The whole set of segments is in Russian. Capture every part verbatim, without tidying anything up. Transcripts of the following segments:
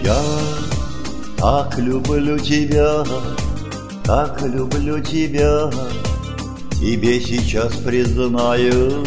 Я так люблю тебя, так люблю тебя, тебе сейчас признаю.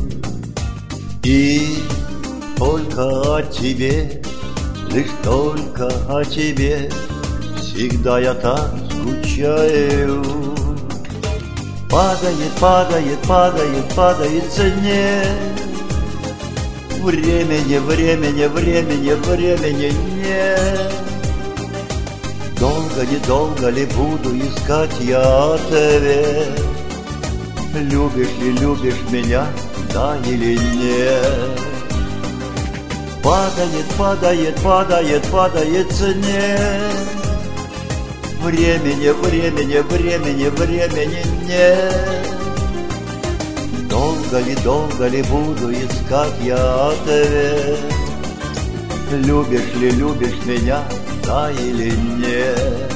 И только о тебе, лишь только о тебе всегда я так скучаю. Падает, падает, падает, падает снег. Времени, времени, времени, времени нет. Долго, недолго ли буду искать я ответ? Любишь ли, любишь меня, да или нет? Падает, падает, падает, падает снег. Времени, времени, времени, времени нет. Долго ли, долго ли буду искать я ответ? Любишь ли, любишь меня, да или нет?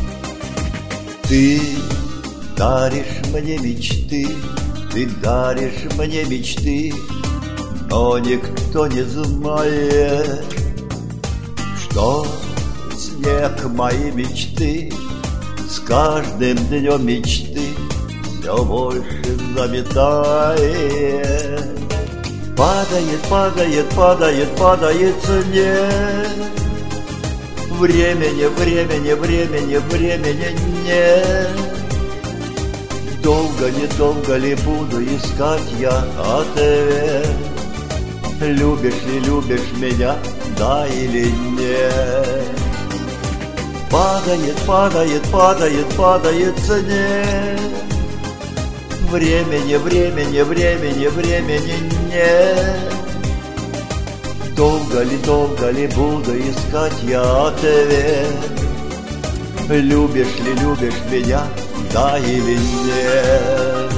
Ты даришь мне мечты, ты даришь мне мечты, но никто не знает, что снег моей мечты с каждым днем мечты все больше заметает. Падает, падает, падает, падает снег. Времени, времени, времени, времени нет. Долго, недолго ли буду искать я ответ? Любишь ли, любишь меня, да или нет? Падает, падает, падает, падает снег. Времени, времени, времени, времени нет. Долго ли, долго ли буду искать я ответ? Любишь ли, любишь меня, да или нет?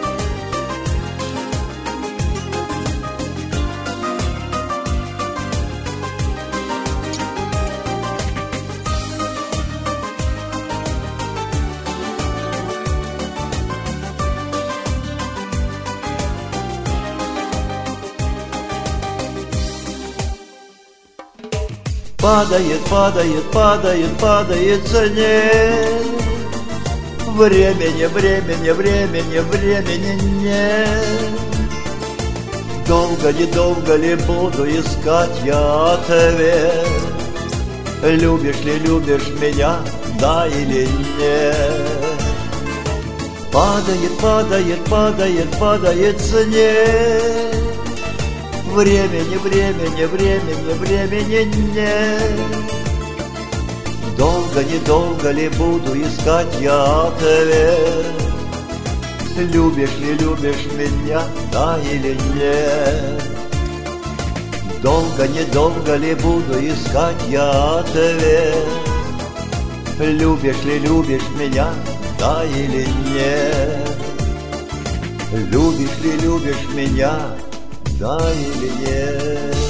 Падает, падает, падает, падает снег. Времени, времени, времени, времени нет. Долго, недолго ли буду искать я ответ? Любишь ли, любишь меня, да или нет? Падает, падает, падает, падает снег. Времени, времени, времени, времени нет. Долго, недолго ли буду искать я ответ? Любишь ли, любишь меня, да или нет? Долго, недолго ли буду искать я ответ? Любишь ли, любишь меня, да или нет? Любишь ли, любишь меня, да или нет?